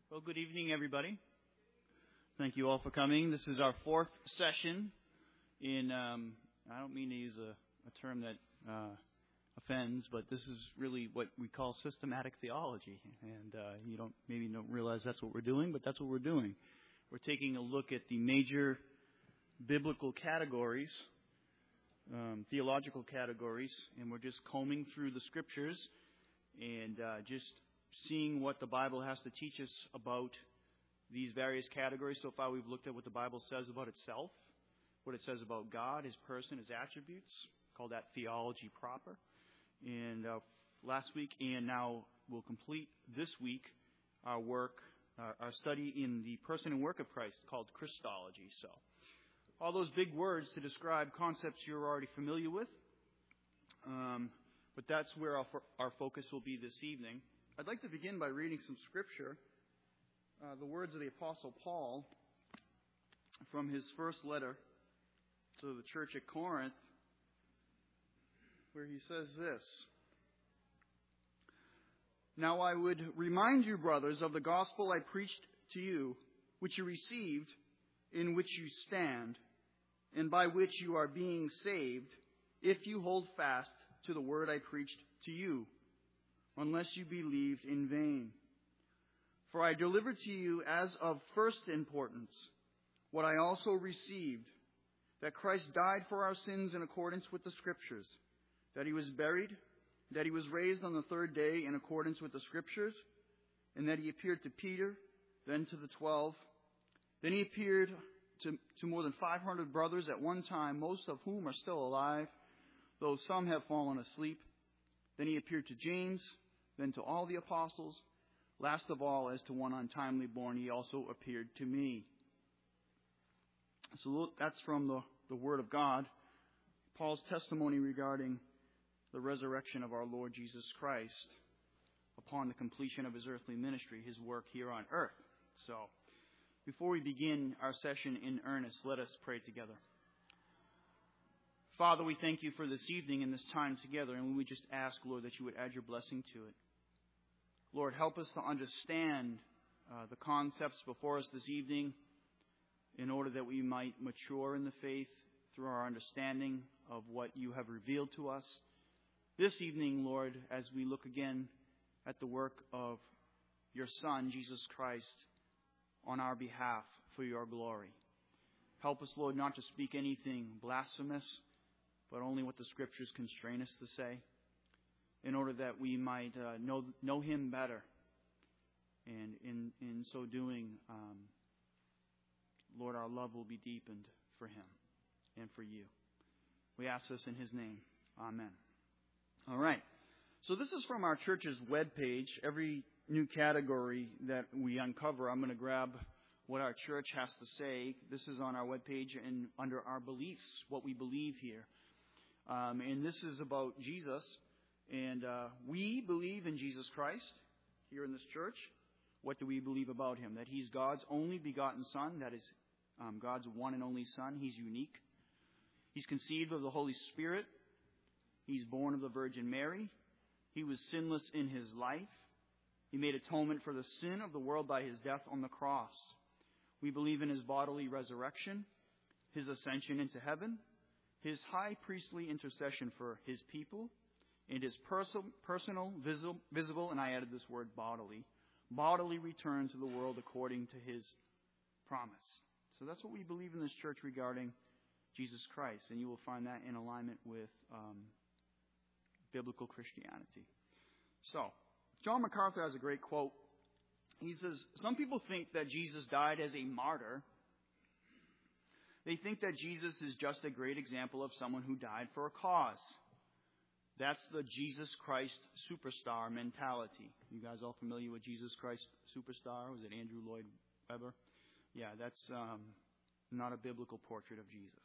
Well, good evening, everybody. Thank you all for coming. This is our fourth session in, I don't mean to use a term that offends, but this is really what we call systematic theology. And you don't realize that's what we're doing, but that's what we're doing. We're taking a look at the major biblical categories, theological categories, and we're just combing through the scriptures and just seeing what the Bible has to teach us about these various categories. So far, we've looked at what the Bible says about itself, what it says about God, His person, His attributes. Call that theology proper. And last week, and now we'll complete this week our work, our study in the person and work of Christ, called Christology. So, all those big words to describe concepts you're already familiar with, but that's where our focus will be this evening. I'd like to begin by reading some scripture, the words of the Apostle Paul from his first letter to the church at Corinth, where he says this: "Now I would remind you, brothers, of the gospel I preached to you, which you received, in which you stand, and by which you are being saved, if you hold fast to the word I preached to you, unless you believed in vain. For I delivered to you as of first importance what I also received, that Christ died for our sins in accordance with the Scriptures, that He was buried, that He was raised on the third day in accordance with the Scriptures, and that He appeared to Peter, then to the 12. Then He appeared to more than 500 brothers at one time, most of whom are still alive, though some have fallen asleep. Then He appeared to James, then to all the apostles. Last of all, as to one untimely born, He also appeared to me." So that's from the Word of God, Paul's testimony regarding the resurrection of our Lord Jesus Christ upon the completion of His earthly ministry, His work here on earth. So, before we begin our session in earnest, let us pray together. Father, we thank You for this evening and this time together, and we just ask, Lord, that You would add Your blessing to it. Lord, help us to understand the concepts before us this evening in order that we might mature in the faith through our understanding of what You have revealed to us. This evening, Lord, as we look again at the work of Your Son, Jesus Christ, on our behalf for Your glory. Help us, Lord, not to speak anything blasphemous, but only what the Scriptures constrain us to say, in order that we might know Him better. And in so doing, Lord, our love will be deepened for Him and for You. We ask this in His name. Amen. All right. So this is from our church's webpage. Every new category that we uncover, I'm going to grab what our church has to say. This is on our webpage and under our beliefs, what we believe here. And this is about Jesus. And we believe in Jesus Christ here in this church. What do we believe about Him? That He's God's only begotten Son. That is God's one and only Son. He's unique. He's conceived of the Holy Spirit. He's born of the Virgin Mary. He was sinless in His life. He made atonement for the sin of the world by His death on the cross. We believe in His bodily resurrection, His ascension into heaven, His high priestly intercession for His people, and His personal, visible, and I added this word bodily return to the world according to His promise. So that's what we believe in this church regarding Jesus Christ, and you will find that in alignment with biblical Christianity. So, John MacArthur has a great quote. He says, "Some people think that Jesus died as a martyr. They think that Jesus is just a great example of someone who died for a cause. That's the Jesus Christ superstar mentality." You guys all familiar with Jesus Christ superstar? Was it Andrew Lloyd Webber? Yeah, that's not a biblical portrait of Jesus.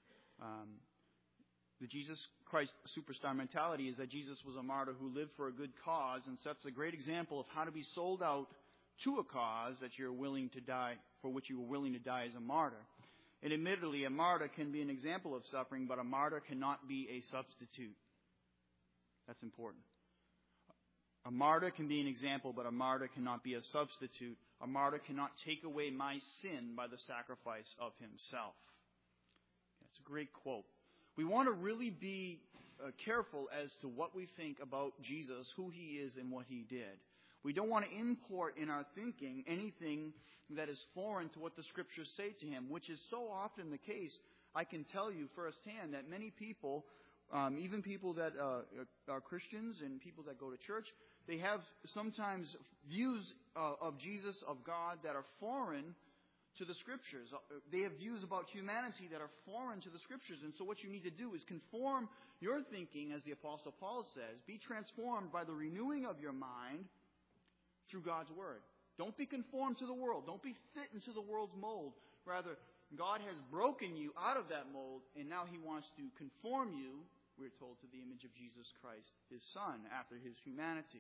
The Jesus Christ superstar mentality is that Jesus was a martyr who lived for a good cause and sets a great example of how to be sold out to a cause that you're willing to die, for which you were willing to die as a martyr. And admittedly, a martyr can be an example of suffering, but a martyr cannot be a substitute. That's important. A martyr can be an example, but a martyr cannot be a substitute. A martyr cannot take away my sin by the sacrifice of himself. That's a great quote. We want to really be careful as to what we think about Jesus, who he is, and what he did. We don't want to import in our thinking anything that is foreign to what the Scriptures say to him, which is so often the case. I can tell you firsthand that many people, even people that are Christians and people that go to church, they have sometimes views of Jesus, of God, that are foreign to the Scriptures. They have views about humanity that are foreign to the Scriptures. And so what you need to do is conform your thinking, as the Apostle Paul says, be transformed by the renewing of your mind through God's Word. Don't be conformed to the world. Don't be fit into the world's mold. Rather, God has broken you out of that mold, and now he wants to conform you, we're told, to the image of Jesus Christ, his Son, after his humanity.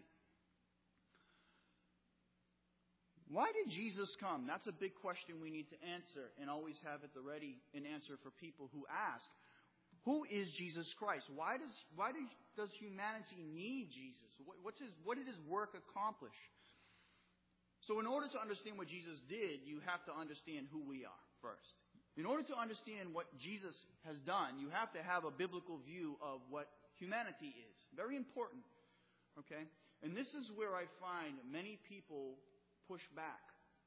Why did Jesus come? That's a big question we need to answer, and always have at the ready an answer for people who ask. Who is Jesus Christ? Why does humanity need Jesus? What did his work accomplish? So in order to understand what Jesus did, you have to understand who we are first. In order to understand what Jesus has done, you have to have a biblical view of what humanity is. Very important. Okay? And this is where I find many people push back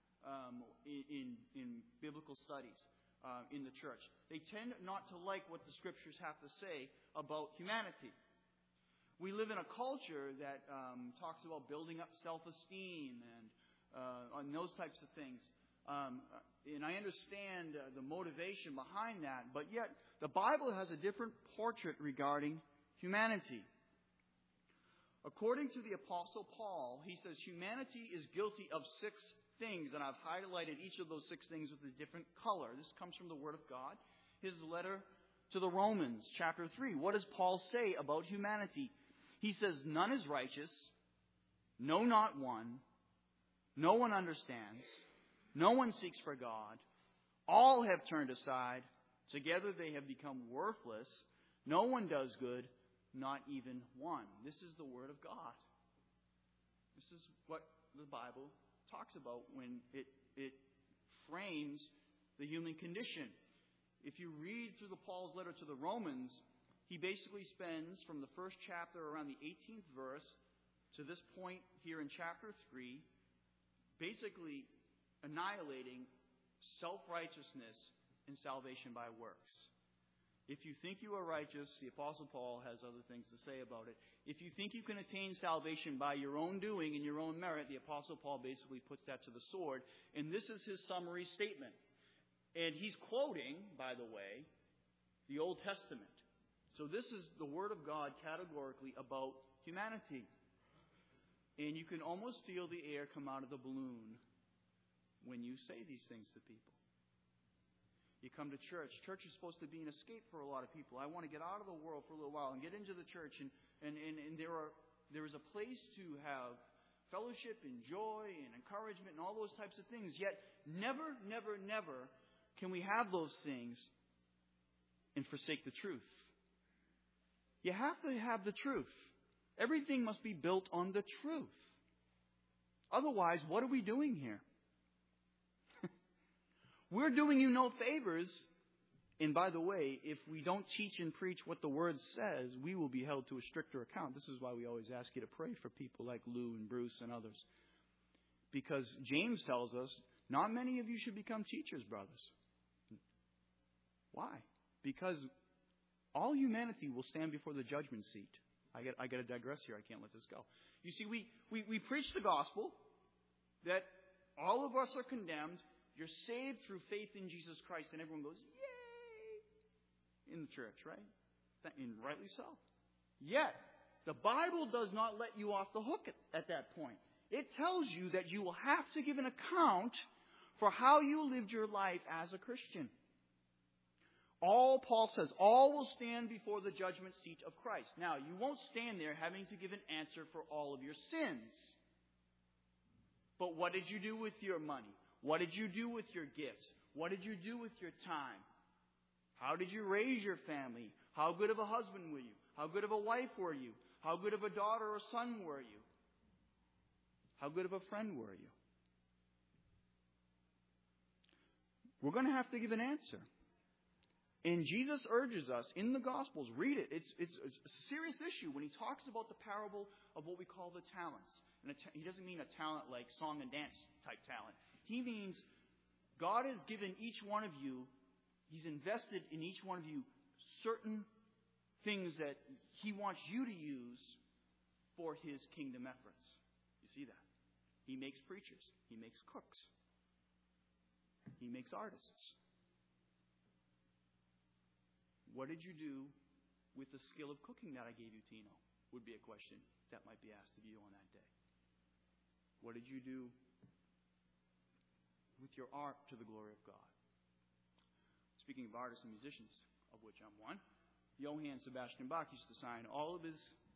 in biblical studies in the church. They tend not to like what the Scriptures have to say about humanity. We live in a culture that talks about building up self-esteem and on those types of things. And I understand the motivation behind that, but yet the Bible has a different portrait regarding humanity. According to the Apostle Paul, he says humanity is guilty of 6 things, and I've highlighted each of those 6 things with a different color. This comes from the Word of God. His letter to the Romans, chapter 3. What does Paul say about humanity? He says, none is righteous, no, not one. No one understands. No one seeks for God. All have turned aside. Together they have become worthless. No one does good, not even one. This is the Word of God. This is what the Bible talks about when it frames the human condition. If you read through Paul's letter to the Romans, he basically spends from the first chapter around the 18th verse to this point here in chapter 3 basically annihilating self-righteousness and salvation by works. If you think you are righteous, the Apostle Paul has other things to say about it. If you think you can attain salvation by your own doing and your own merit, the Apostle Paul basically puts that to the sword. And this is his summary statement. And he's quoting, by the way, the Old Testament. So this is the Word of God categorically about humanity. And you can almost feel the air come out of the balloon when you say these things to people. You come to church. Church is supposed to be an escape for a lot of people. I want to get out of the world for a little while and get into the church. And there is a place to have fellowship and joy and encouragement and all those types of things. Yet never, never, never can we have those things and forsake the truth. You have to have the truth. Everything must be built on the truth. Otherwise, what are we doing here? We're doing you no favors. And by the way, if we don't teach and preach what the Word says, we will be held to a stricter account. This is why we always ask you to pray for people like Lou and Bruce and others. Because James tells us, not many of you should become teachers, brothers. Why? Because all humanity will stand before the judgment seat. I got to digress here. I can't let this go. You see, we preach the gospel that all of us are condemned. You're saved through faith in Jesus Christ. And everyone goes, yay, in the church, right? And rightly so. Yet, the Bible does not let you off the hook at that point. It tells you that you will have to give an account for how you lived your life as a Christian. Paul says, all will stand before the judgment seat of Christ. Now, you won't stand there having to give an answer for all of your sins. But what did you do with your money? What did you do with your gifts? What did you do with your time? How did you raise your family? How good of a husband were you? How good of a wife were you? How good of a daughter or son were you? How good of a friend were you? We're going to have to give an answer. And Jesus urges us in the Gospels, read it. It's a serious issue when he talks about the parable of what we call the talents. And he doesn't mean a talent like song and dance type talent. He means God has given each one of you, He's invested in each one of you certain things that He wants you to use for His kingdom efforts. You see that? He makes preachers. He makes cooks. He makes artists. What did you do with the skill of cooking that I gave you, Tino? Would be a question that might be asked of you on that day. What did you do with your art to the glory of God? Speaking of artists and musicians, of which I'm one, Johann Sebastian Bach used to sign all of his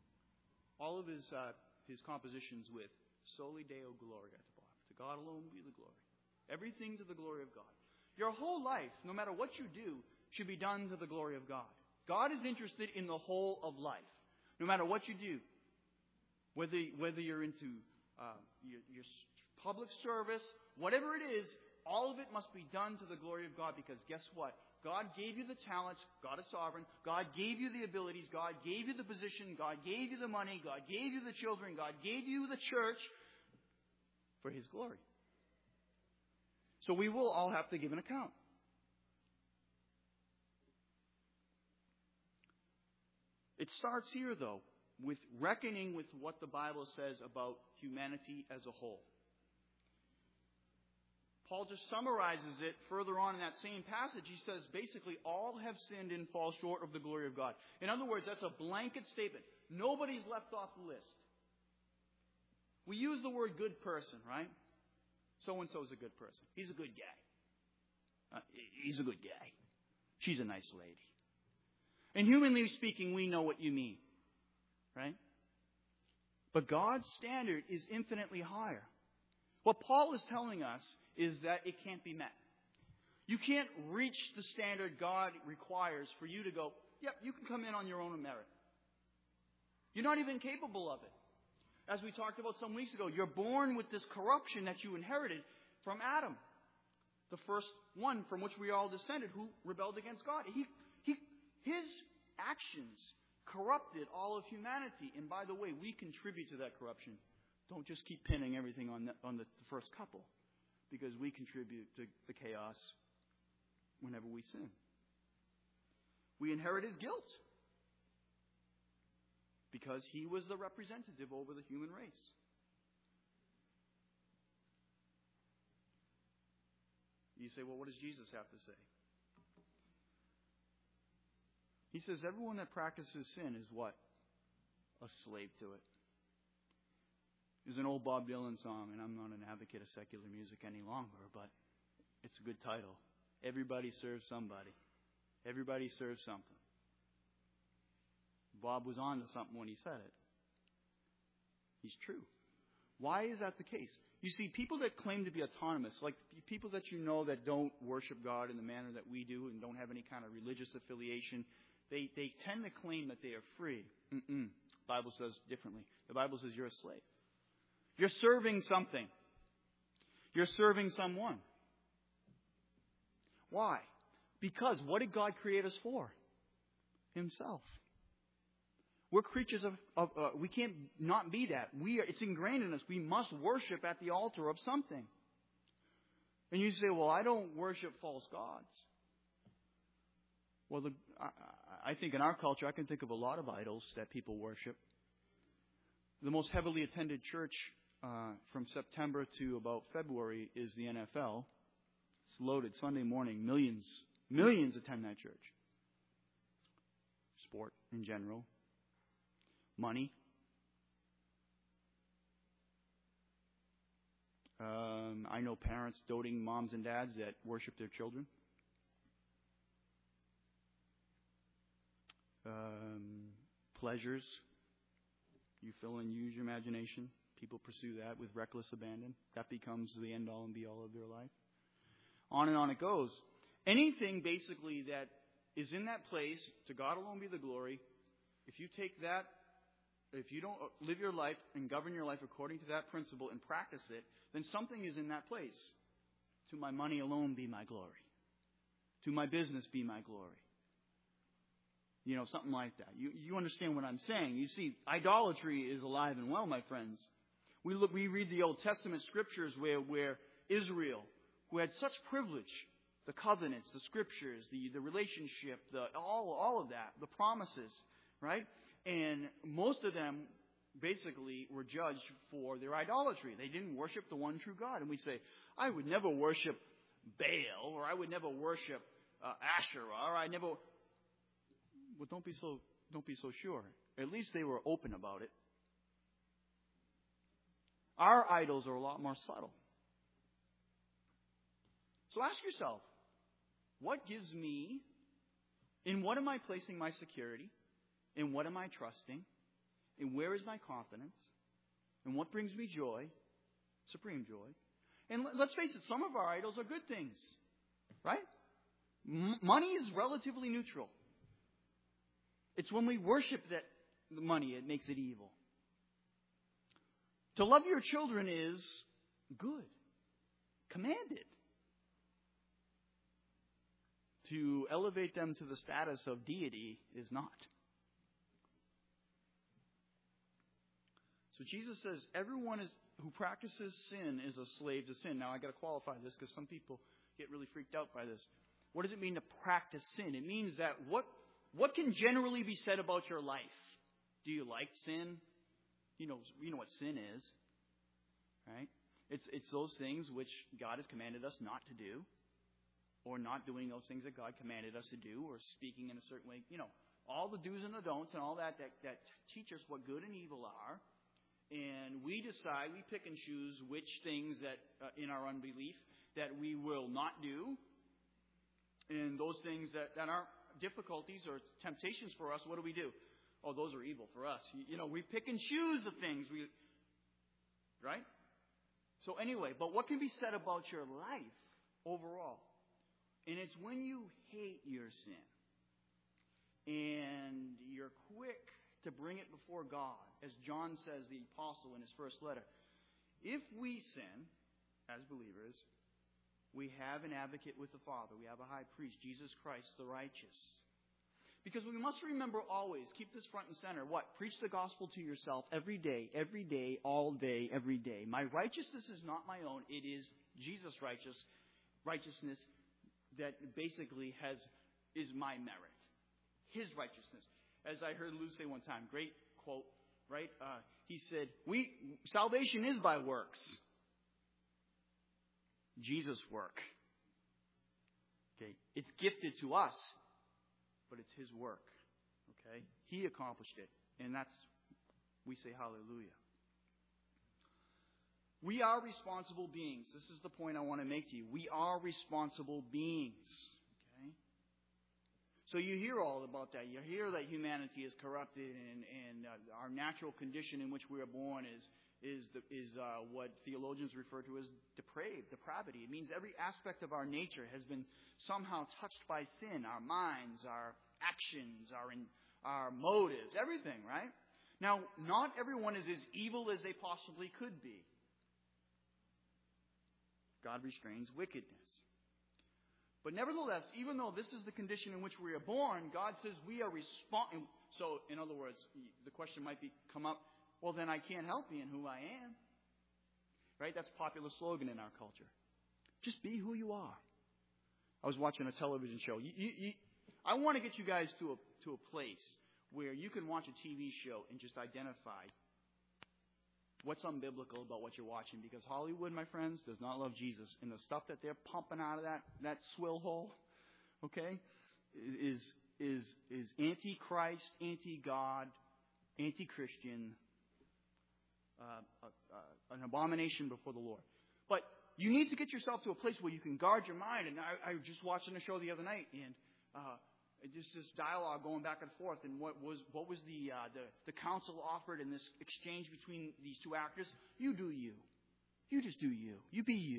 compositions with Soli Deo Gloria at the bottom. To God alone be the glory. Everything to the glory of God. Your whole life, no matter what you do, should be done to the glory of God. God is interested in the whole of life, no matter what you do. Whether you're into your public service, whatever it is, all of it must be done to the glory of God, because guess what? God gave you the talents. God is sovereign. God gave you the abilities. God gave you the position. God gave you the money. God gave you the children. God gave you the church for His glory. So we will all have to give an account. It starts here, though, with reckoning with what the Bible says about humanity as a whole. Paul just summarizes it further on in that same passage. He says, basically, all have sinned and fall short of the glory of God. In other words, that's a blanket statement. Nobody's left off the list. We use the word good person, right? So-and-so's a good person. He's a good guy. He's a good guy. She's a nice lady. And humanly speaking, we know what you mean, right? But God's standard is infinitely higher. What Paul is telling us is that it can't be met. You can't reach the standard God requires for you to go, yep, you can come in on your own merit. You're not even capable of it. As we talked about some weeks ago, you're born with this corruption that you inherited from Adam, the first one from which we all descended, who rebelled against God. His actions corrupted all of humanity. And by the way, we contribute to that corruption. Don't just keep pinning everything on the first couple, because we contribute to the chaos whenever we sin. We inherit His guilt because He was the representative over the human race. You say, well, what does Jesus have to say? He says everyone that practices sin is what? A slave to it. There's an old Bob Dylan song, and I'm not an advocate of secular music any longer, but it's a good title. Everybody serves somebody. Everybody serves something. Bob was on to something when he said it. He's true. Why is that the case? You see, people that claim to be autonomous, like people that you know that don't worship God in the manner that we do and don't have any kind of religious affiliation, they tend to claim that they are free. The Bible says differently. The Bible says you're a slave. You're serving something. You're serving someone. Why? Because what did God create us for? Himself. We're creatures of we can't not be that. It's ingrained in us. We must worship at the altar of something. And you say, well, I don't worship false gods. Well, I think in our culture, I can think of a lot of idols that people worship. The most heavily attended church from September to about February is the NFL. It's loaded Sunday morning. Millions attend that church. Sport in general. Money. I know parents, doting moms and dads that worship their children. Pleasures. You fill in, use your imagination. People pursue that with reckless abandon. That becomes the end all and be all of their life. On and on it goes. Anything basically that is in that place, to God alone be the glory. If you take that if you don't live your life and govern your life according to that principle and practice it, then something is in that place. To my money alone be my glory. To my business be my glory. You know, something like that. You understand what I'm saying. You see, idolatry is alive and well, my friends. We read the Old Testament scriptures where Israel, who had such privilege, the covenants, the scriptures, the relationship, all of that, the promises, right? And most of them basically were judged for their idolatry. They didn't worship the one true God. And we say, I would never worship Baal, or I would never worship Asherah, or I never. Well, don't be so sure. At least they were open about it. Our idols are a lot more subtle. So ask yourself, what gives me, in what am I placing my security? In what am I trusting? And where is my confidence? And what brings me joy? Supreme joy. And let's face it, some of our idols are good things. Right? Money is relatively neutral. It's when we worship that money, it makes it evil. To love your children is good. Commanded. To elevate them to the status of deity is not. So Jesus says everyone who practices sin is a slave to sin. Now I got to qualify this because some people get really freaked out by this. What does it mean to practice sin? It means that what can generally be said about your life? Do you like sin? You know what sin is, right? It's those things which God has commanded us not to do, or not doing those things that God commanded us to do, or speaking in a certain way. You know, all the do's and the don'ts and all that teach us what good and evil are. And we decide, we pick and choose which things that, in our unbelief, that we will not do. And those things that aren't difficulties or temptations for us, what do? Oh, those are evil for us. You know, we pick and choose the things right? So anyway, but what can be said about your life overall? And it's when you hate your sin and you're quick to bring it before God, as John says, the apostle, in his first letter. If we sin, as believers, we have an advocate with the Father. We have a high priest, Jesus Christ, the righteous. Because we must remember always, keep this front and center. What? Preach the gospel to yourself every day, all day, every day. My righteousness is not my own. It is Jesus' righteousness that basically is my merit. His righteousness. As I heard Lou say one time, great quote, right? He said, salvation is by works. Jesus' work. Okay? It's gifted to us, but it's His work. Okay? He accomplished it. And we say hallelujah. We are responsible beings. This is the point I want to make to you. We are responsible beings. Okay? So you hear all about that. You hear that humanity is corrupted and our natural condition in which we are born is what theologians refer to as depravity. It means every aspect of our nature has been somehow touched by sin. Our minds, our actions, our motives, everything, right? Now, not everyone is as evil as they possibly could be. God restrains wickedness. But nevertheless, even though this is the condition in which we are born, God says we are responsible. So, in other words, the question might come up, well, then I can't help being who I am. Right? That's a popular slogan in our culture. Just be who you are. I was watching a television show. I want to get you guys to a place where you can watch a TV show and just identify what's unbiblical about what you're watching. Because Hollywood, my friends, does not love Jesus. And the stuff that they're pumping out of that swill hole, okay, is anti-Christ, anti-God, anti-Christian, an abomination before the Lord. But you need to get yourself to a place where you can guard your mind. And I was just watching a show the other night, and just this dialogue going back and forth. And what was the counsel offered in this exchange between these two actors? You do you. You just do you. You be you.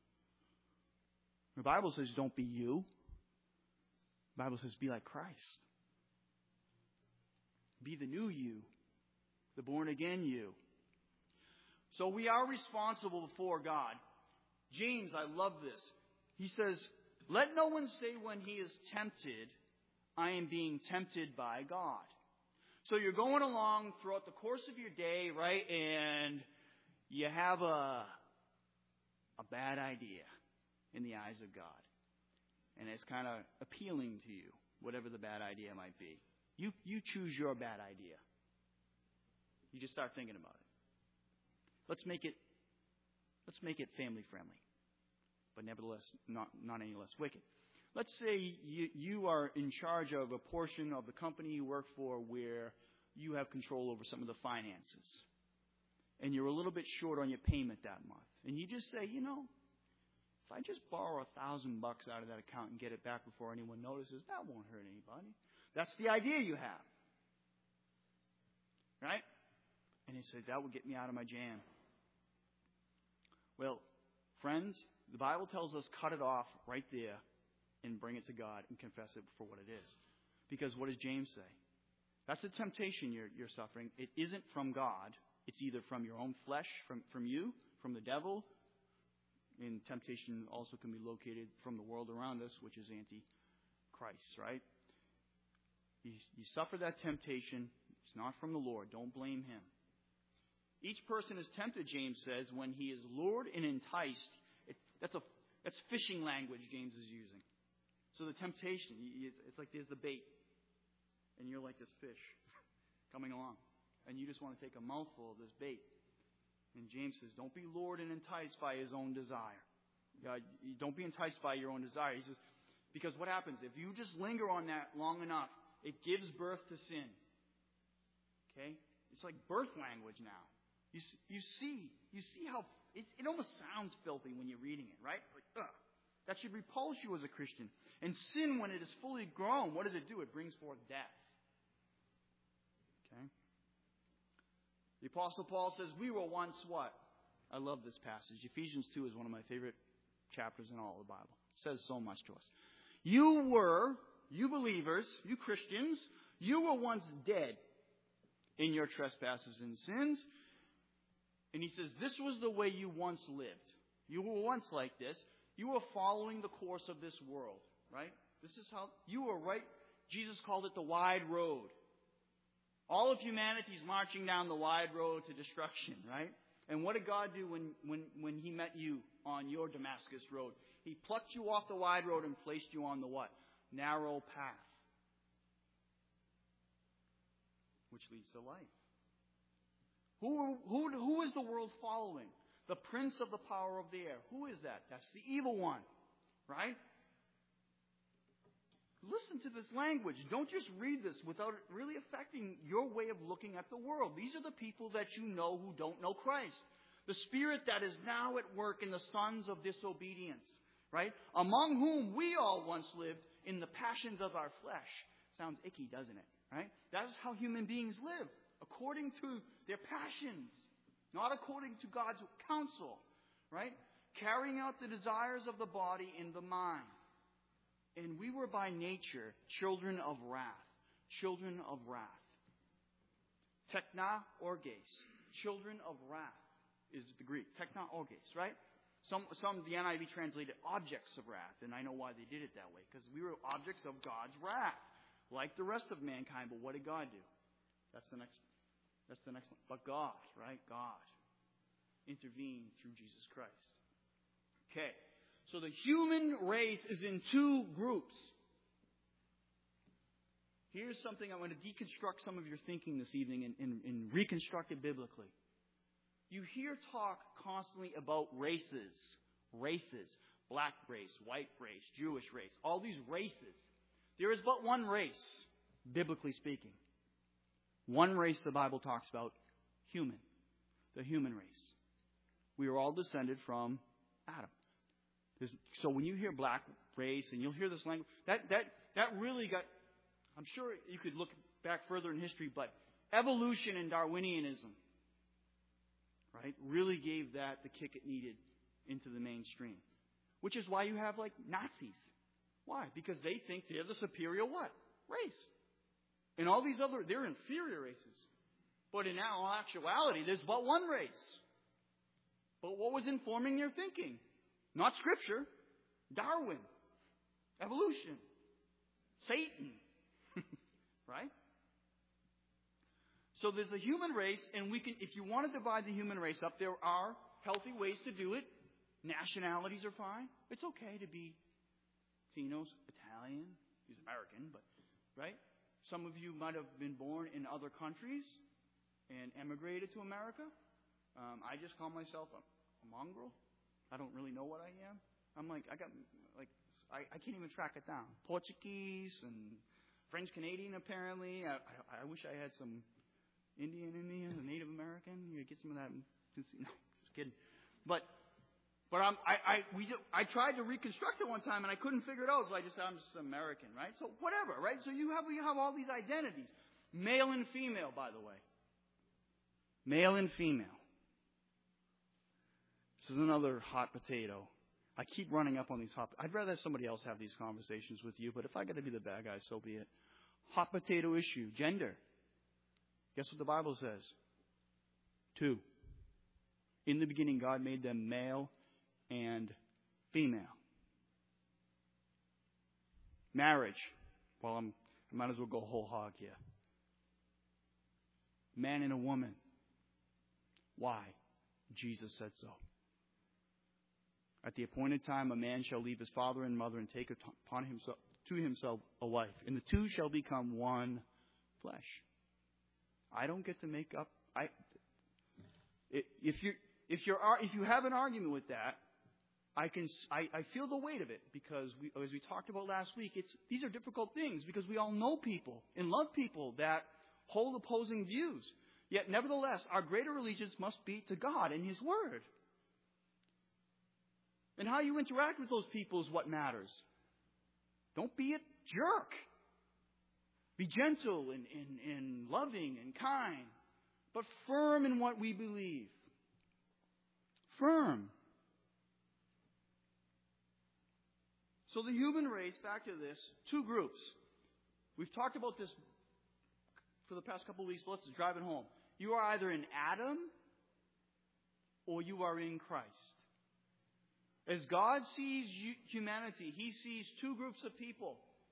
The Bible says don't be you. The Bible says be like Christ. Be the new you. the born-again you. So we are responsible before God. James, I love this. He says, let no one say when he is tempted, I am being tempted by God. So you're going along throughout the course of your day, right? And you have a bad idea in the eyes of God. And it's kind of appealing to you, whatever the bad idea might be. You choose your bad idea. You just start thinking about it. Let's make it family friendly, but nevertheless not any less wicked. Let's say you are in charge of a portion of the company you work for where you have control over some of the finances. And you're a little bit short on your payment that month. And you just say, if I just borrow $1,000 out of that account and get it back before anyone notices, that won't hurt anybody. That's the idea you have. Right? And he said, that will get me out of my jam. Well, friends, the Bible tells us cut it off right there and bring it to God and confess it for what it is. Because what does James say? That's a temptation you're suffering. It isn't from God. It's either from your own flesh, from you, from the devil. And temptation also can be located from the world around us, which is anti-Christ, right? You suffer that temptation. It's not from the Lord. Don't blame him. Each person is tempted, James says, when he is lured and enticed. That's fishing language James is using. So the temptation, it's like there's the bait. And you're like this fish coming along. And you just want to take a mouthful of this bait. And James says, don't be lured and enticed by his own desire. Don't be enticed by your own desire. He says, because what happens? If you just linger on that long enough, it gives birth to sin. Okay? It's like birth language now. You see how it almost sounds filthy when you're reading it, right? Like, ugh. That should repulse you as a Christian. And sin, when it is fully grown, what does it do? It brings forth death. Okay? The Apostle Paul says, we were once what? I love this passage. Ephesians 2 is one of my favorite chapters in all of the Bible. It says so much to us. You believers, you Christians, you were once dead in your trespasses and sins. And he says, this was the way you once lived. You were once like this. You were following the course of this world, right? This is how you were, right? Jesus called it the wide road. All of humanity is marching down the wide road to destruction, right? And what did God do when he met you on your Damascus road? He plucked you off the wide road and placed you on the what? Narrow path, which leads to life. Who is the world following? The prince of the power of the air. Who is that? That's the evil one, right? Listen to this language. Don't just read this without it really affecting your way of looking at the world. These are the people that you know who don't know Christ. The spirit that is now at work in the sons of disobedience, right? Among whom we all once lived in the passions of our flesh. Sounds icky, doesn't it? Right? That is how human beings live. According to their passions. Not according to God's counsel. Right? Carrying out the desires of the body and the mind. And we were by nature children of wrath. Children of wrath. Tekna orges. Children of wrath is the Greek. Tekna orges, right? Some the NIV translated objects of wrath. And I know why they did it that way. Because we were objects of God's wrath. Like the rest of mankind. But what did God do? That's the next one. But God, right? God intervened through Jesus Christ. Okay. So the human race is in two groups. Here's something I'm going to deconstruct some of your thinking this evening and reconstruct it biblically. You hear talk constantly about races. Races. Black race, white race, Jewish race. All these races. There is but one race, biblically speaking. One race the Bible talks about, human. The human race. We are all descended from Adam. So when you hear black race, and you'll hear this language, that really got, I'm sure you could look back further in history, but evolution and Darwinianism, right, really gave that the kick it needed into the mainstream. Which is why you have, like, Nazis. Why? Because they think they're the superior what? Race. And all these other, they're inferior races. But in all actuality, there's but one race. But what was informing their thinking? Not Scripture. Darwin. Evolution. Satan. Right? So there's a human race, and we can, if you want to divide the human race up, there are healthy ways to do it. Nationalities are fine. It's okay to be Latinos, Italian. He's American, but, right? Some of you might have been born in other countries and emigrated to America. I just call myself a mongrel. I don't really know what I am. I'm like, I can't even track it down. Portuguese and French Canadian, apparently. I wish I had some Indian, Native American. You get some of that. No, just kidding. But I tried to reconstruct it one time and I couldn't figure it out, so I just said I'm just American, right? So whatever, right? So you have all these identities, male and female, by the way, male and female. This is another hot potato. I keep running up on these I'd rather have somebody else have these conversations with you, but if I got to be the bad guy, so be it. Hot potato issue, gender. Guess what the Bible says? 2. In the beginning, God made them male and female. Marriage. Well, I might as well go whole hog here. Man and a woman. Why? Jesus said so. At the appointed time, a man shall leave his father and mother and take upon himself to himself a wife, and the two shall become one flesh. I don't get to make up. If you have an argument with that, I feel the weight of it, because as we talked about last week, these are difficult things because we all know people and love people that hold opposing views. Yet, nevertheless, our greater allegiance must be to God and His Word. And how you interact with those people is what matters. Don't be a jerk. Be gentle and loving and kind, but firm in what we believe. Firm. So the human race, back to this, 2 groups. We've talked about this for the past couple of weeks, but let's drive it home. You are either in Adam or you are in Christ. As God sees humanity, He sees 2 groups of people.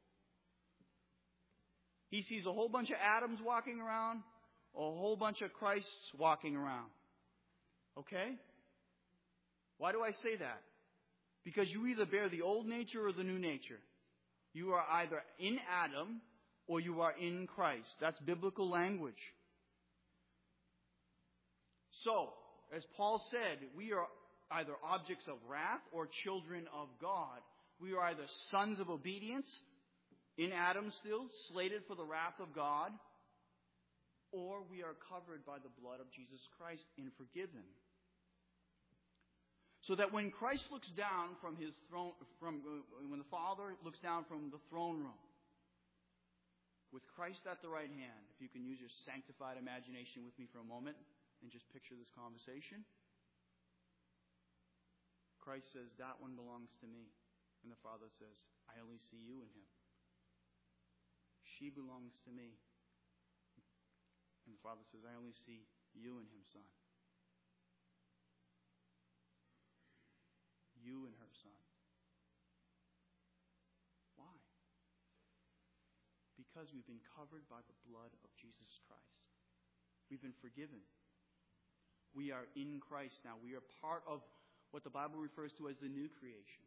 He sees a whole bunch of Adams walking around, a whole bunch of Christs walking around. Okay? Why do I say that? Because you either bear the old nature or the new nature. You are either in Adam or you are in Christ. That's biblical language. So, as Paul said, we are either objects of wrath or children of God. We are either sons of obedience, in Adam still, slated for the wrath of God, or we are covered by the blood of Jesus Christ and forgiven. So that when Christ looks down from His throne, when the Father looks down from the throne room, with Christ at the right hand, if you can use your sanctified imagination with me for a moment and just picture this conversation, Christ says, that one belongs to me. And the Father says, I only see you in him. She belongs to me. And the Father says, I only see you in him, son. You and her, son. Why? Because we've been covered by the blood of Jesus Christ. We've been forgiven. We are in Christ now. We are part of what the Bible refers to as the new creation.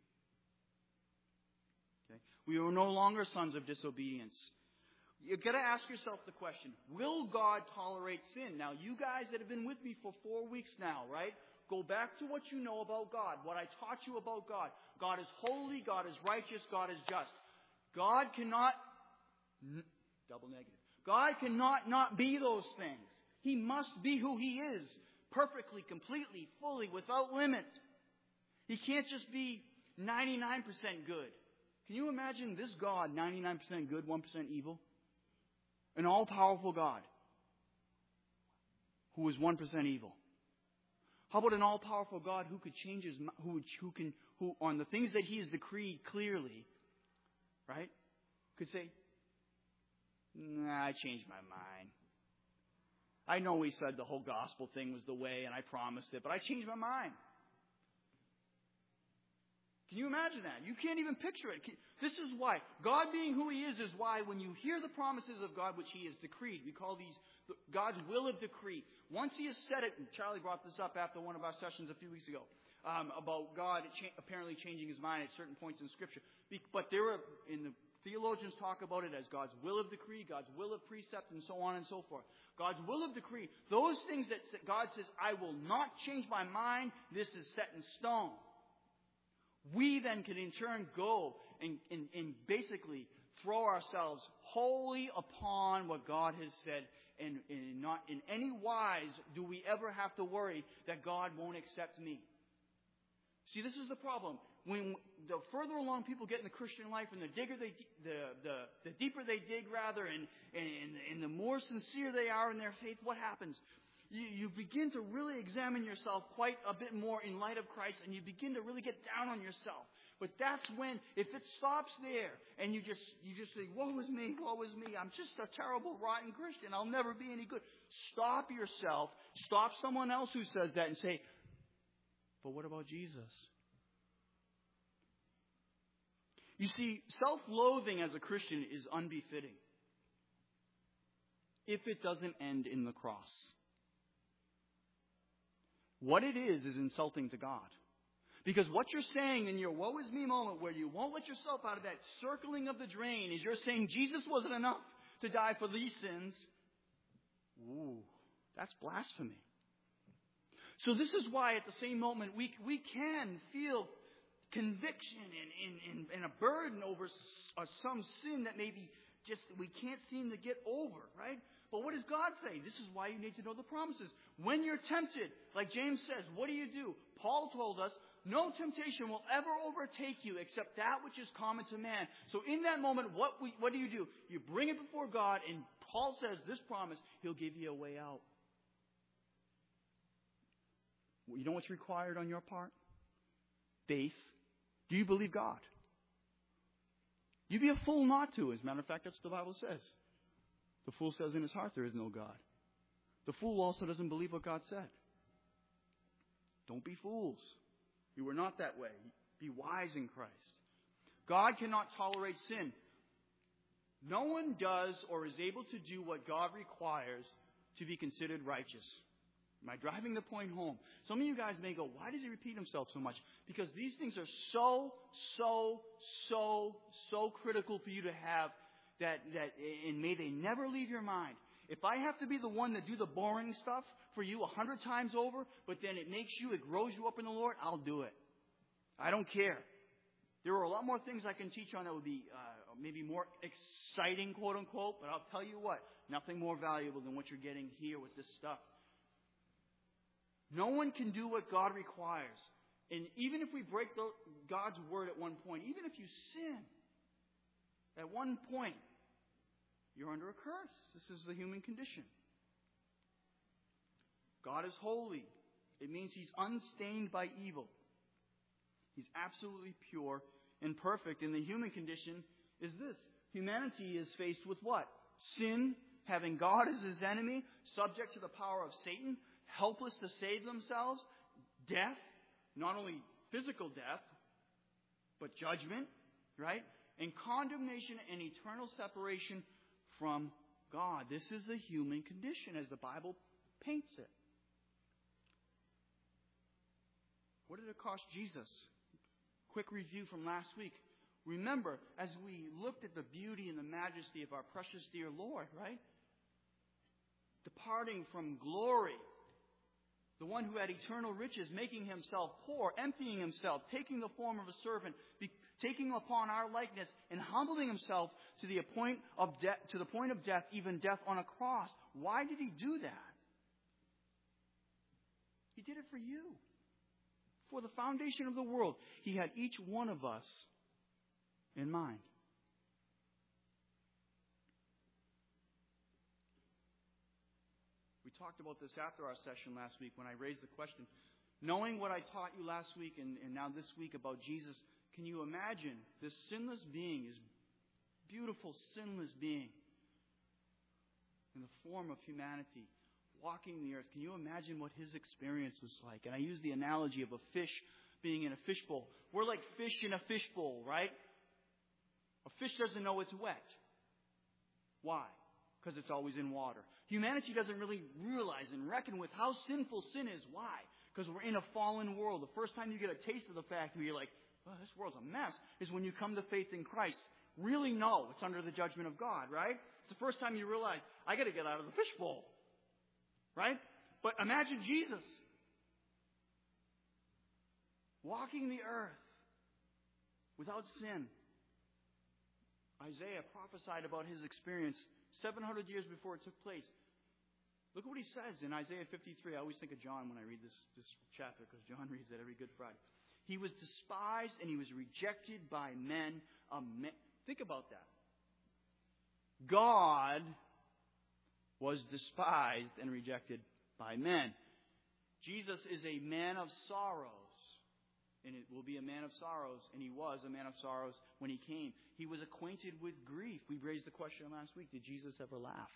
Okay? We are no longer sons of disobedience. You've got to ask yourself the question, will God tolerate sin? Now, you guys that have been with me for 4 weeks now, right? Go back to what you know about God, what I taught you about God. God is holy, God is righteous, God is just. God cannot, double negative, God cannot not be those things. He must be who He is, perfectly, completely, fully, without limit. He can't just be 99% good. Can you imagine this God, 99% good, 1% evil? An all-powerful God who is 1% evil. How about an all-powerful God who could change his, who on the things that He has decreed clearly, right, could say, nah, I changed my mind. I know we said the whole gospel thing was the way, and I promised it, but I changed my mind. Can you imagine that? You can't even picture it. This is why. God being who He is why when you hear the promises of God, which He has decreed, we call these God's will of decree. Once He has said it, and Charlie brought this up after one of our sessions a few weeks ago, about God apparently changing His mind at certain points in Scripture. But in the theologians talk about it as God's will of decree, God's will of precept, and so on and so forth. God's will of decree, those things that God says, I will not change my mind, this is set in stone. We then can in turn go and basically throw ourselves wholly upon what God has said, and not in any wise do we ever have to worry that God won't accept me. See, this is the problem. When the further along people get in the Christian life, and the deeper they dig, and the more sincere they are in their faith, what happens? You begin to really examine yourself quite a bit more in light of Christ, and you begin to really get down on yourself. But that's when, if it stops there, and you just say, woe is me, I'm just a terrible, rotten Christian, I'll never be any good. Stop yourself, stop someone else who says that, and say, but what about Jesus? You see, self-loathing as a Christian is unbefitting if it doesn't end in the cross. What it is insulting to God. Because what you're saying in your woe is me moment, where you won't let yourself out of that circling of the drain, is you're saying Jesus wasn't enough to die for these sins. Ooh, that's blasphemy. So this is why at the same moment we can feel conviction and a burden over some sin that maybe just we can't seem to get over, right? But what does God say? This is why you need to know the promises. When you're tempted, like James says, what do? Paul told us, no temptation will ever overtake you except that which is common to man. So in that moment, what do? You bring it before God, and Paul says this promise, He'll give you a way out. You know what's required on your part? Faith. Do you believe God? You'd be a fool not to. As a matter of fact, that's what the Bible says. The fool says in his heart there is no God. The fool also doesn't believe what God said. Don't be fools. You are not that way. Be wise in Christ. God cannot tolerate sin. No one does or is able to do what God requires to be considered righteous. Am I driving the point home? Some of you guys may go, why does he repeat himself so much? Because these things are so critical for you to have that and may they never leave your mind. If I have to be the one to do the boring stuff for you 100 times over, but then it grows you up in the Lord, I'll do it. I don't care. There are a lot more things I can teach on that would be maybe more exciting, quote unquote, but I'll tell you what, nothing more valuable than what you're getting here with this stuff. No one can do what God requires. And even if we break God's word at one point, even if you sin, at one point, you're under a curse. This is the human condition. God is holy. It means He's unstained by evil. He's absolutely pure and perfect. And the human condition is this. Humanity is faced with what? Sin, having God as his enemy, subject to the power of Satan, helpless to save themselves, death, not only physical death, but judgment, right? And condemnation and eternal separation from God. This is the human condition as the Bible paints it. What did it cost Jesus? Quick review from last week. Remember, as we looked at the beauty and the majesty of our precious dear Lord, right? Departing from glory, the one who had eternal riches, making himself poor, emptying himself, taking the form of a servant, taking upon our likeness, and humbling himself to the point of death, even death on a cross. Why did he do that? He did it for you. For the foundation of the world, he had each one of us in mind. We talked about this after our session last week when I raised the question. Knowing what I taught you last week and now this week about Jesus, can you imagine this sinless being, this beautiful sinless being in the form of humanity, walking the earth. Can you imagine what his experience was like? And I use the analogy of a fish being in a fishbowl. We're like fish in a fishbowl, right? A fish doesn't know it's wet. Why? Because it's always in water. Humanity doesn't really realize and reckon with how sinful sin is. Why? Because we're in a fallen world. The first time you get a taste of the fact where you're like, oh, this world's a mess, is when you come to faith in Christ. Really know it's under the judgment of God, right? It's the first time you realize, I got to get out of the fishbowl. Right? But imagine Jesus walking the earth without sin. Isaiah prophesied about his experience 700 years before it took place. Look what he says in Isaiah 53. I always think of John when I read this chapter because John reads it every Good Friday. He was despised and he was rejected by men. Think about that. God was despised and rejected by men. Jesus is a man of sorrows. And it will be a man of sorrows. And he was a man of sorrows when he came. He was acquainted with grief. We raised the question last week. Did Jesus ever laugh?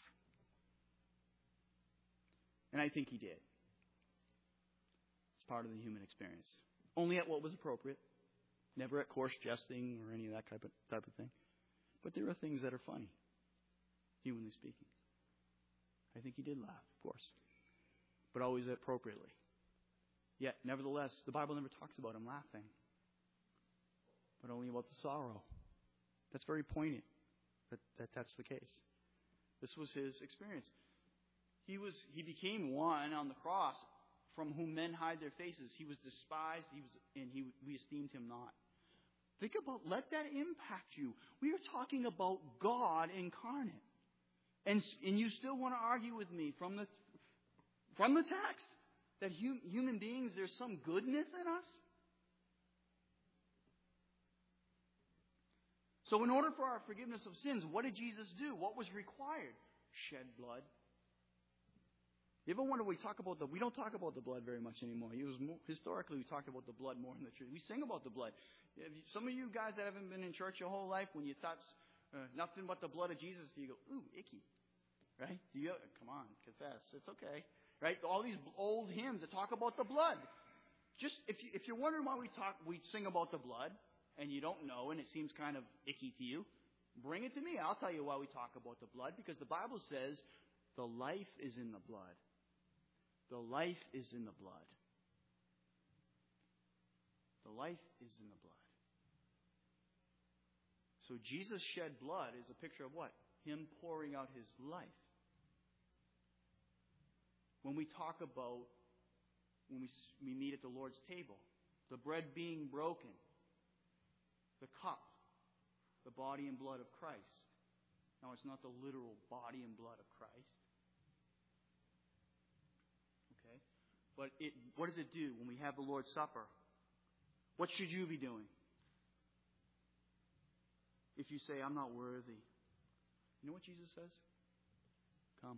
And I think he did. It's part of the human experience. Only at what was appropriate. Never at coarse jesting or any of that type of thing. But there are things that are funny, humanly speaking. I think he did laugh, of course. But always appropriately. Yet, nevertheless, the Bible never talks about him laughing. But only about the sorrow. That's very poignant that's the case. This was his experience. He became one on the cross from whom men hide their faces. He was despised, we esteemed him not. Think about, let that impact you. We are talking about God incarnate. And you still want to argue with me from the text that human beings, there's some goodness in us? So in order for our forgiveness of sins, what did Jesus do? What was required? Shed blood. You ever wonder, we don't talk about the blood very much anymore. Historically, we talked about the blood more in the church. We sing about the blood. Some of you guys that haven't been in church your whole life, when you thought nothing but the blood of Jesus, you go, ooh, icky. Right? Come on, confess. It's okay. Right? All these old hymns that talk about the blood. Just if you're wondering why we sing about the blood, and you don't know, and it seems kind of icky to you, bring it to me. I'll tell you why we talk about the blood. Because the Bible says the life is in the blood. The life is in the blood. The life is in the blood. So Jesus shed blood is a picture of what? Him pouring out his life. When we talk about, when we meet at the Lord's table, the bread being broken, the cup, the body and blood of Christ. Now, it's not the literal body and blood of Christ. Okay? But what does it do when we have the Lord's Supper? What should you be doing? If you say, I'm not worthy. You know what Jesus says? Come.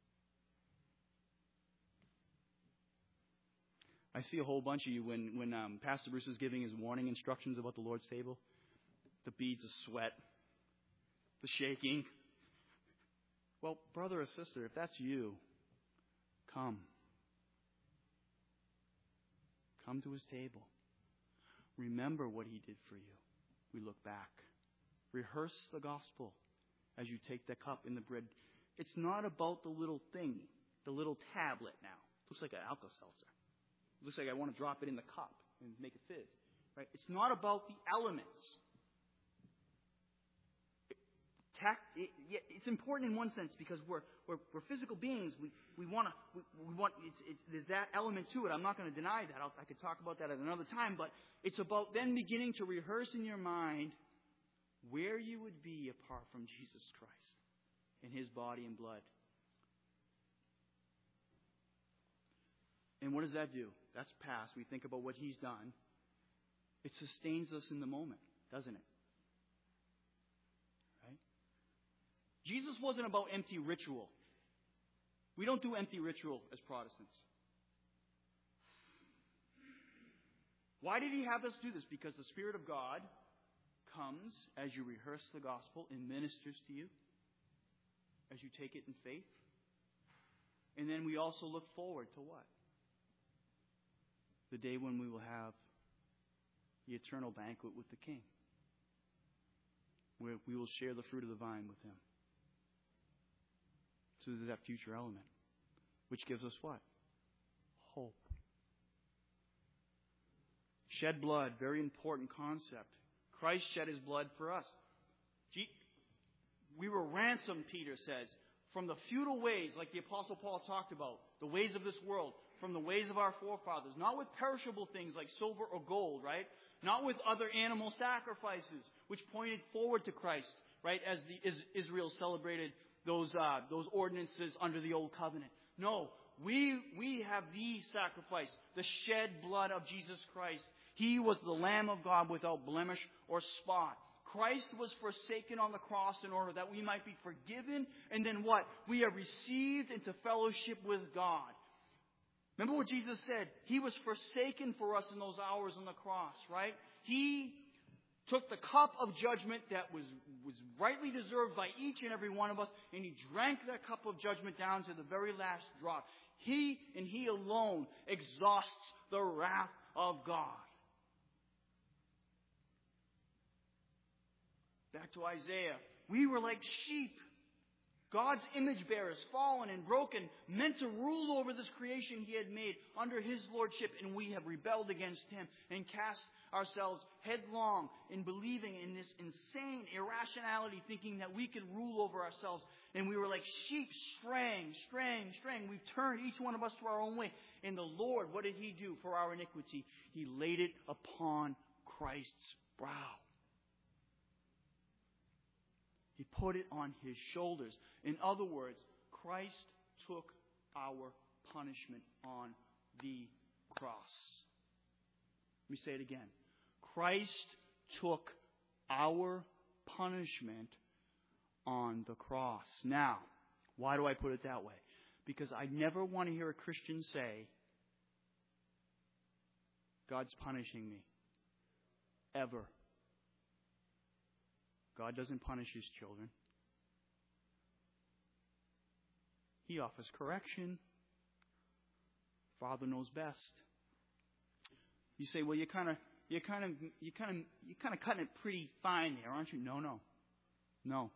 I see a whole bunch of you when Pastor Bruce was giving his warning instructions about the Lord's table. The beads of sweat. The shaking. Well, brother or sister, if that's you, come. Come to his table. Remember what he did for you. We look back. Rehearse the gospel as you take the cup and the bread. It's not about the little thing, the little tablet now. Looks like an Alka-Seltzer. Looks like I want to drop it in the cup and make it fizz. Right? It's not about the elements. It's important in one sense because we're physical beings. We want there's that element to it. I'm not going to deny that. I could talk about that at another time. But it's about then beginning to rehearse in your mind where you would be apart from Jesus Christ and his body and blood. And what does that do? That's past. We think about what he's done. It sustains us in the moment, doesn't it? Right? Jesus wasn't about empty ritual. We don't do empty ritual as Protestants. Why did he have us do this? Because the Spirit of God comes as you rehearse the gospel and ministers to you as you take it in faith. And then we also look forward to what? The day when we will have the eternal banquet with the King, where we will share the fruit of the vine with Him. So there's that future element, which gives us what? Hope. Shed blood, very important concept. Christ shed His blood for us. We were ransomed, Peter says, from the futile ways, like the Apostle Paul talked about, the ways of this world, from the ways of our forefathers, not with perishable things like silver or gold, right? Not with other animal sacrifices, which pointed forward to Christ, right? As Israel celebrated those ordinances under the old covenant. No, we have the sacrifice, the shed blood of Jesus Christ. He was the Lamb of God without blemish or spot. Christ was forsaken on the cross in order that we might be forgiven. And then what? We are received into fellowship with God. Remember what Jesus said? He was forsaken for us in those hours on the cross, right? He took the cup of judgment that was rightly deserved by each and every one of us, and He drank that cup of judgment down to the very last drop. He and He alone exhausts the wrath of God. Back to Isaiah. We were like sheep. God's image bearers, fallen and broken, meant to rule over this creation He had made under His lordship, and we have rebelled against Him and cast ourselves headlong in believing in this insane irrationality, thinking that we could rule over ourselves. And we were like sheep straying. We've turned each one of us to our own way. And the Lord, what did He do for our iniquity? He laid it upon Christ's brow. He put it on His shoulders. In other words, Christ took our punishment on the cross. Let me say it again. Christ took our punishment on the cross. Now, why do I put it that way? Because I never want to hear a Christian say, God's punishing me. Ever. God doesn't punish His children. He offers correction. Father knows best. You say, well, you're kind of cutting it pretty fine there, aren't you? No.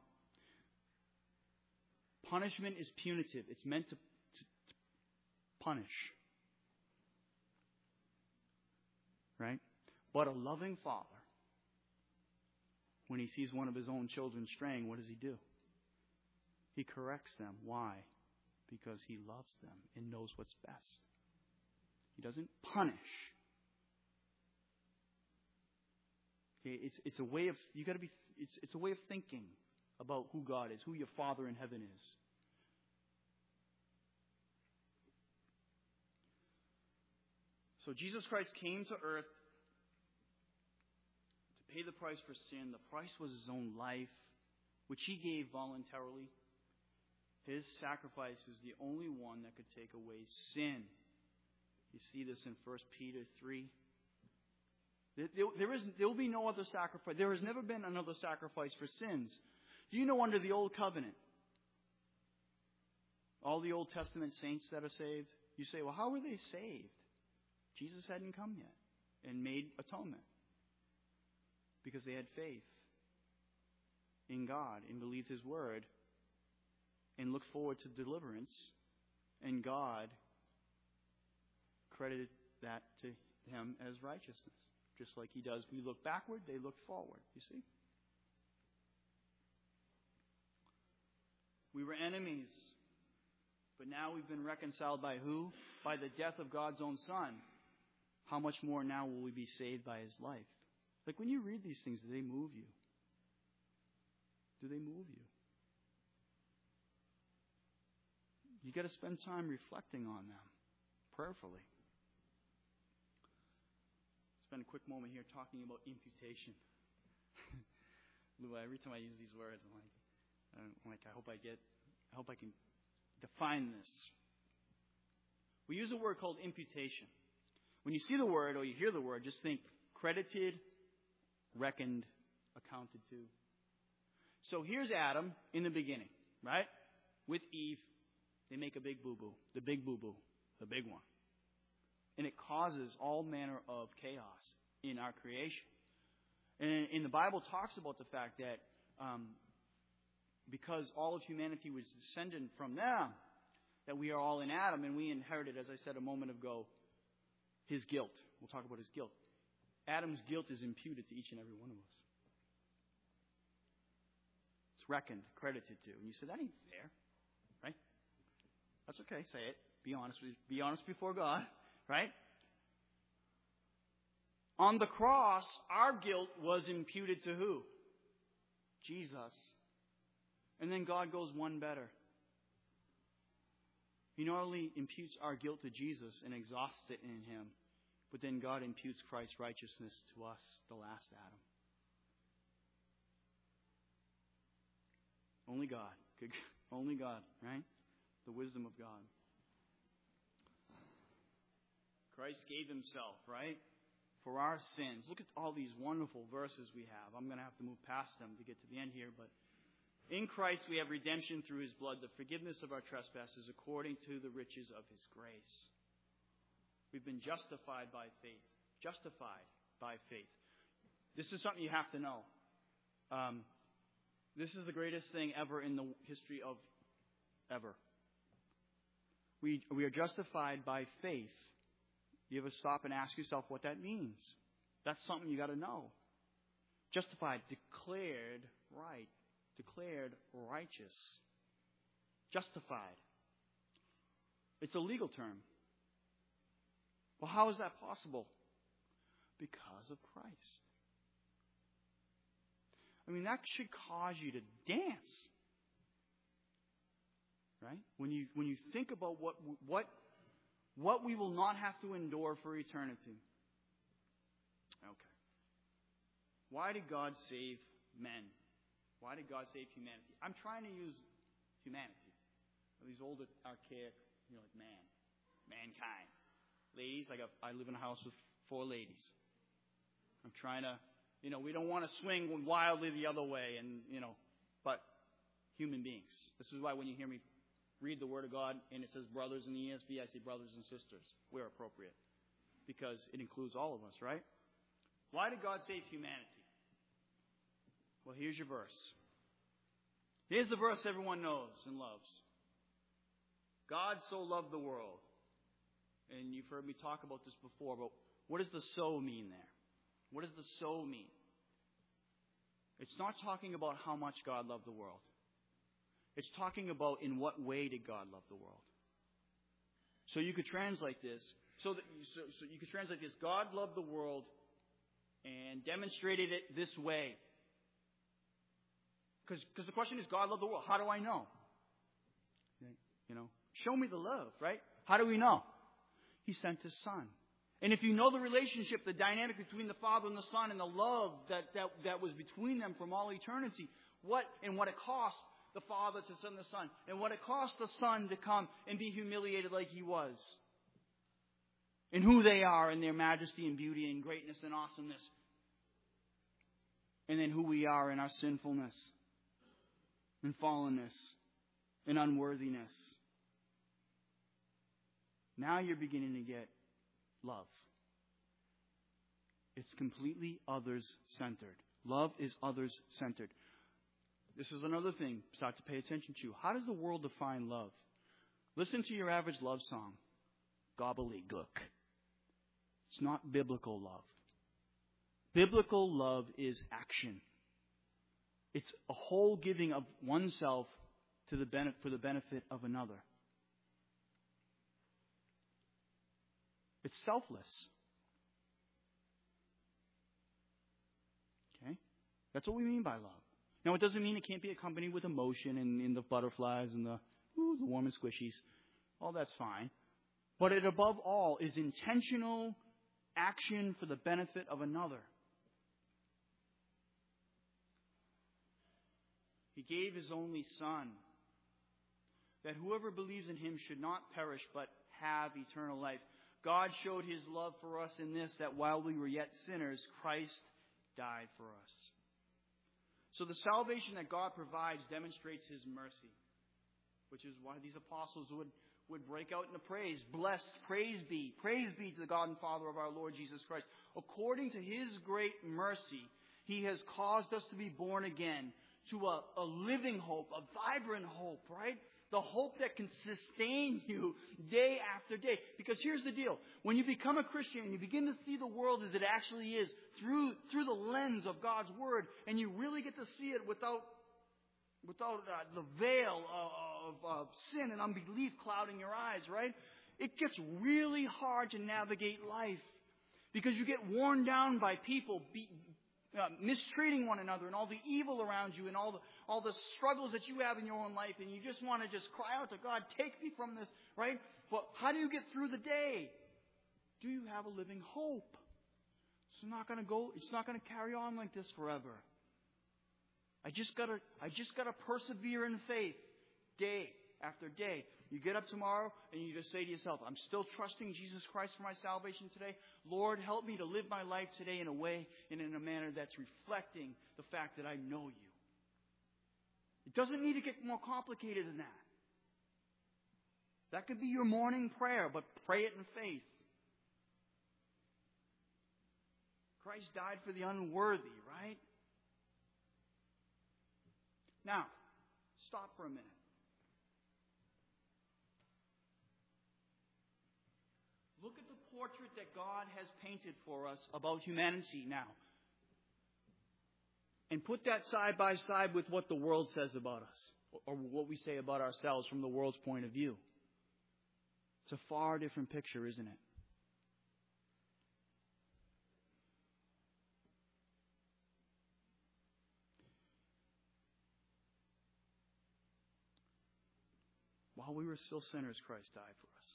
Punishment is punitive. It's meant to punish. Right? But a loving Father, when He sees one of His own children straying, what does He do? He corrects them. Why? Because He loves them and knows what's best. He doesn't punish. Okay, it's a way of it's a way of thinking about who God is, who your Father in heaven is. So Jesus Christ came to earth to pay the price for sin. The price was His own life, which He gave voluntarily. His sacrifice is the only one that could take away sin. You see this in 1 Peter 3. There will be no other sacrifice. There has never been another sacrifice for sins. Do you know under the Old Covenant, all the Old Testament saints that are saved, you say, well, how were they saved? Jesus hadn't come yet and made atonement. Because they had faith in God and believed His word and looked forward to deliverance. And God credited that to them as righteousness. Just like He does. We look backward, they look forward. You see? We were enemies. But now we've been reconciled by who? By the death of God's own Son. How much more now will we be saved by His life? Like when you read these things, do they move you? Do they move you? You got to spend time reflecting on them prayerfully. Spend a quick moment here talking about imputation. Lou, every time I use these words, I hope I can define this. We use a word called imputation. When you see the word or you hear the word, just think credited, reckoned, accounted to. So here's Adam in the beginning, right? With Eve. they make a big boo-boo. The big boo-boo. The big one. And it causes all manner of chaos in our creation. And the Bible talks about the fact that because all of humanity was descended from them, that we are all in Adam, and we inherited, as I said a moment ago, his guilt. We'll talk about his guilt. Adam's guilt is imputed to each and every one of us. It's reckoned, credited to. And you say, that ain't fair, right? That's okay, say it. Be honest before God, right? On the cross, our guilt was imputed to who? Jesus. And then God goes one better. He not only imputes our guilt to Jesus and exhausts it in him, but then God imputes Christ's righteousness to us, the last Adam. Only God. Only God, right? The wisdom of God. Christ gave himself, right? For our sins. Look at all these wonderful verses we have. I'm going to have to move past them to get to the end here, but in Christ we have redemption through his blood, the forgiveness of our trespasses according to the riches of his grace. We've been justified by faith. Justified by faith. This is something you have to know. This is the greatest thing ever in the history of ever. We are justified by faith. You ever stop and ask yourself what that means? That's something you got to know. Justified, declared right. Declared righteous. Justified. It's a legal term. Well, how is that possible? Because of Christ. I mean, that should cause you to dance. Right? When you think about what we will not have to endure for eternity. Okay. Why did God save men? Why did God save humanity? I'm trying to use humanity. These old, archaic, like mankind. Ladies, I live in a house with 4 ladies. I'm trying to, we don't want to swing wildly the other way, but human beings. This is why when you hear me read the Word of God and it says brothers in the ESV, I say brothers and sisters where appropriate, because it includes all of us, right? Why did God save humanity? Well, here's your verse. Here's the verse everyone knows and loves. God so loved the world. And you've heard me talk about this before, but what does the so mean there? What does the so mean? It's not talking about how much God loved the world. It's talking about in what way did God love the world. So you could translate this. So you could translate this. God loved the world and demonstrated it this way. Because the question is, God loved the world. How do I know? Show me the love, right? How do we know? He sent his Son. And if you know the relationship, the dynamic between the Father and the Son and the love that was between them from all eternity, what it cost the Father to send the Son, and what it cost the Son to come and be humiliated like he was, and who they are in their majesty and beauty and greatness and awesomeness, and then who we are in our sinfulness and fallenness and unworthiness. Now you're beginning to get love. It's completely others-centered. Love is others-centered. This is another thing start to pay attention to. How does the world define love? Listen to your average love song. Gobbledygook. It's not biblical love. Biblical love is action. It's a whole giving of oneself for the benefit of another. It's selfless. Okay? That's what we mean by love. Now, it doesn't mean it can't be accompanied with emotion and the butterflies and the warm and squishies. All that's fine. But it, above all, is intentional action for the benefit of another. He gave his only Son, that whoever believes in him should not perish but have eternal life. God showed his love for us in this, that while we were yet sinners, Christ died for us. So the salvation that God provides demonstrates his mercy. which is why these apostles would break out into praise. Blessed, praise be to the God and Father of our Lord Jesus Christ. According to His great mercy, He has caused us to be born again to a living hope, a vibrant hope, right? The hope that can sustain you day after day. Because here's the deal. When you become a Christian and you begin to see the world as it actually is through the lens of God's Word, and you really get to see it without the veil of sin and unbelief clouding your eyes, right? It gets really hard to navigate life because you get worn down by people mistreating one another and all the evil around you and all the struggles that you have in your own life, and you just want to just cry out to God, take me from this, right? But how do you get through the day? Do you have a living hope? It's not going to carry on like this forever. I just gotta persevere in faith day after day. You get up tomorrow and you just say to yourself, I'm still trusting Jesus Christ for my salvation today. Lord, help me to live my life today in a way and in a manner that's reflecting the fact that I know you. It doesn't need to get more complicated than that. That could be your morning prayer, but pray it in faith. Christ died for the unworthy, right? Now, stop for a minute. Look at the portrait that God has painted for us about humanity now. And put that side by side with what the world says about us, or what we say about ourselves from the world's point of view. It's a far different picture, isn't it? While we were still sinners, Christ died for us.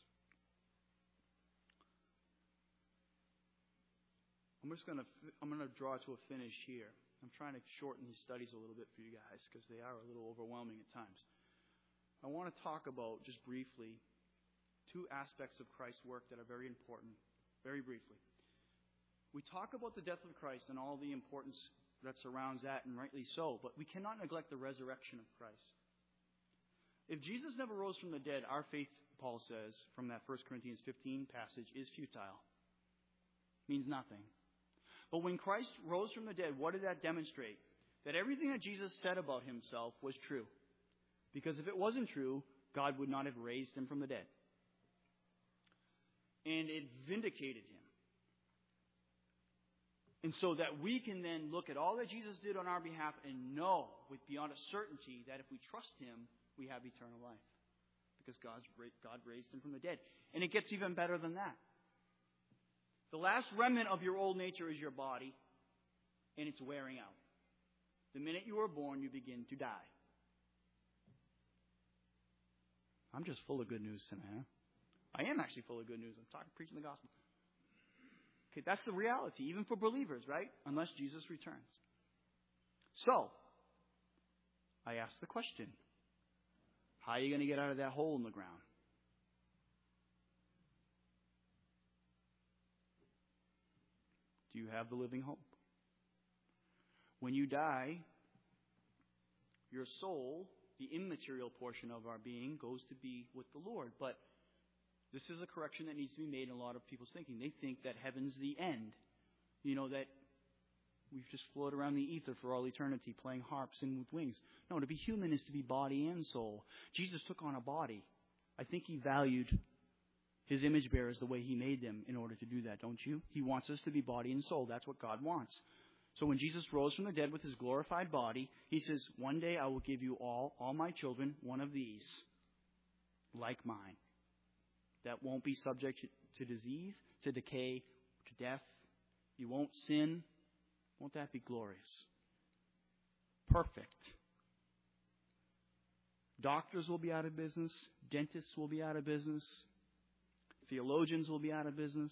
I'm going to draw to a finish here. I'm trying to shorten these studies a little bit for you guys because they are a little overwhelming at times. I want to talk about, just briefly, two aspects of Christ's work that are very important, very briefly. We talk about the death of Christ and all the importance that surrounds that, and rightly so, but we cannot neglect the resurrection of Christ. If Jesus never rose from the dead, our faith, Paul says, from that 1 Corinthians 15 passage, is futile. Means nothing. But when Christ rose from the dead, what did that demonstrate? That everything that Jesus said about himself was true. Because if it wasn't true, God would not have raised him from the dead. And it vindicated him. And so that we can then look at all that Jesus did on our behalf and know with beyond a certainty that if we trust him, we have eternal life. Because God raised him from the dead. And it gets even better than that. The last remnant of your old nature is your body, and it's wearing out. The minute you are born, you begin to die. I'm just full of good news tonight, huh? I am actually full of good news. I'm preaching the gospel. Okay, that's the reality, even for believers, right? Unless Jesus returns. So, I ask the question, how are you going to get out of that hole in the ground? Do you have the living hope? When you die, your soul, the immaterial portion of our being, goes to be with the Lord. But this is a correction that needs to be made in a lot of people's thinking. They think that heaven's the end. You know, that we've just floated around the ether for all eternity playing harps and with wings. No, to be human is to be body and soul. Jesus took on a body. I think he valued his image bearers the way he made them in order to do that, don't you? He wants us to be body and soul. That's what God wants. So when Jesus rose from the dead with his glorified body, he says, one day I will give you all my children, one of these, like mine, that won't be subject to disease, to decay, to death. You won't sin. Won't that be glorious? Perfect. Doctors will be out of business. Dentists will be out of business. Theologians will be out of business.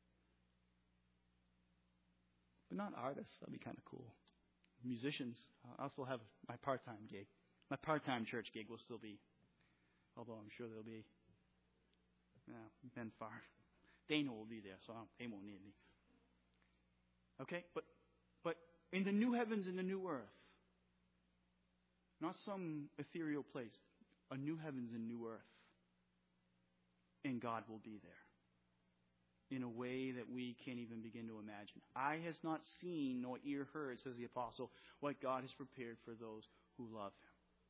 But not artists. That'd be kind of cool. Musicians. I'll still have my part-time gig. My part-time church gig will still be. Although I'm sure there'll be. Ben Farr. Dana will be there, so they won't need me. Okay? But in the new heavens and the new earth, not some ethereal place, a new heavens and new earth. And God will be there in a way that we can't even begin to imagine. Eye has not seen nor ear heard, says the apostle, what God has prepared for those who love Him.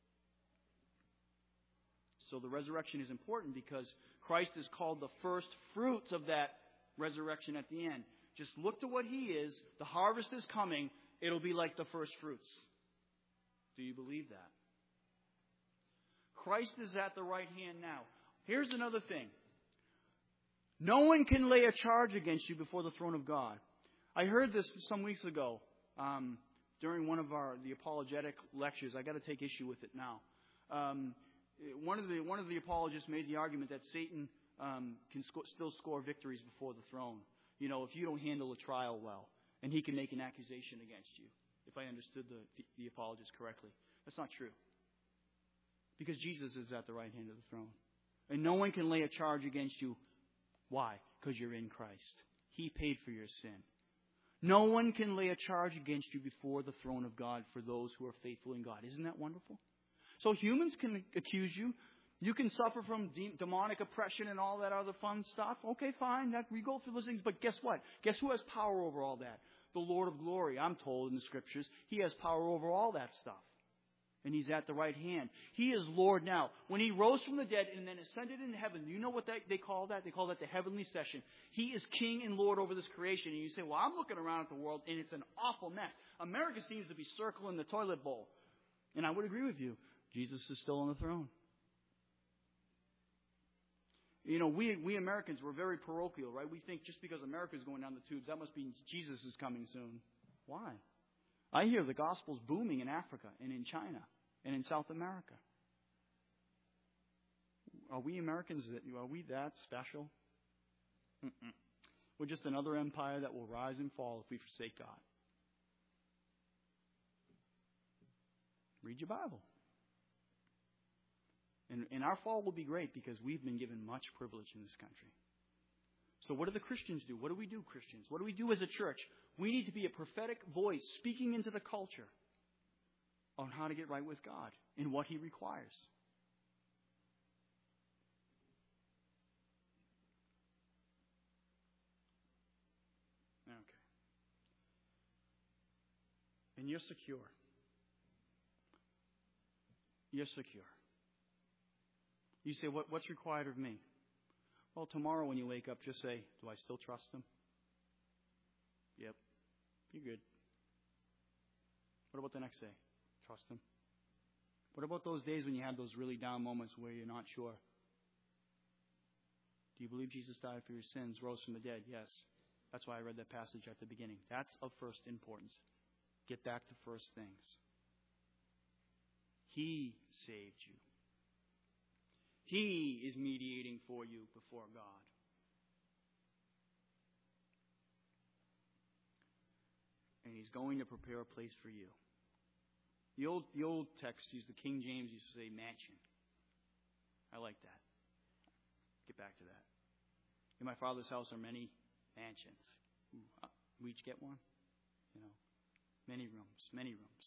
So the resurrection is important because Christ is called the first fruits of that resurrection at the end. Just look to what He is. The harvest is coming. It'll be like the first fruits. Do you believe that? Christ is at the right hand now. Here's another thing. No one can lay a charge against you before the throne of God. I heard this some weeks ago during one of the apologetic lectures. I got to take issue with it now. One of the apologists made the argument that Satan can still score victories before the throne. You know, if you don't handle a trial well, and he can make an accusation against you. If I understood the apologist correctly, that's not true. Because Jesus is at the right hand of the throne, and no one can lay a charge against you. Why? Because you're in Christ. He paid for your sin. No one can lay a charge against you before the throne of God for those who are faithful in God. Isn't that wonderful? So humans can accuse you. You can suffer from demonic oppression and all that other fun stuff. Okay, fine. We go through those things. But guess what? Guess who has power over all that? The Lord of glory. I'm told in the Scriptures, He has power over all that stuff. And He's at the right hand. He is Lord now. When He rose from the dead and then ascended into heaven, you know what they call that? They call that the heavenly session. He is King and Lord over this creation. And you say, well, I'm looking around at the world and it's an awful mess. America seems to be circling the toilet bowl. And I would agree with you. Jesus is still on the throne. You know, we Americans, we're very parochial, right? We think just because America is going down the tubes, that must mean Jesus is coming soon. Why? I hear the gospel's booming in Africa and in China and in South America. Are we Americans, are we that special? Mm-mm. We're just another empire that will rise and fall if we forsake God. Read your Bible. And our fall will be great because we've been given much privilege in this country. So what do the Christians do? What do we do, Christians? What do we do as a church? We need to be a prophetic voice speaking into the culture on how to get right with God and what He requires. Okay. And you're secure. You're secure. You say, what's required of me? Well, tomorrow when you wake up, just say, do I still trust Him? Yep. You're good. What about the next day? Trust Him. What about those days when you have those really down moments where you're not sure? Do you believe Jesus died for your sins, rose from the dead? Yes. That's why I read that passage at the beginning. That's of first importance. Get back to first things. He saved you. He is mediating for you before God. And He's going to prepare a place for you. The old text used, the King James used to say mansion. I like that. Get back to that. In my Father's house are many mansions. We each get one? You know, many rooms, many rooms.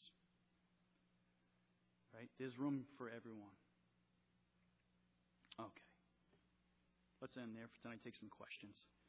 Right? There's room for everyone. Okay. Let's end there for tonight. Take some questions.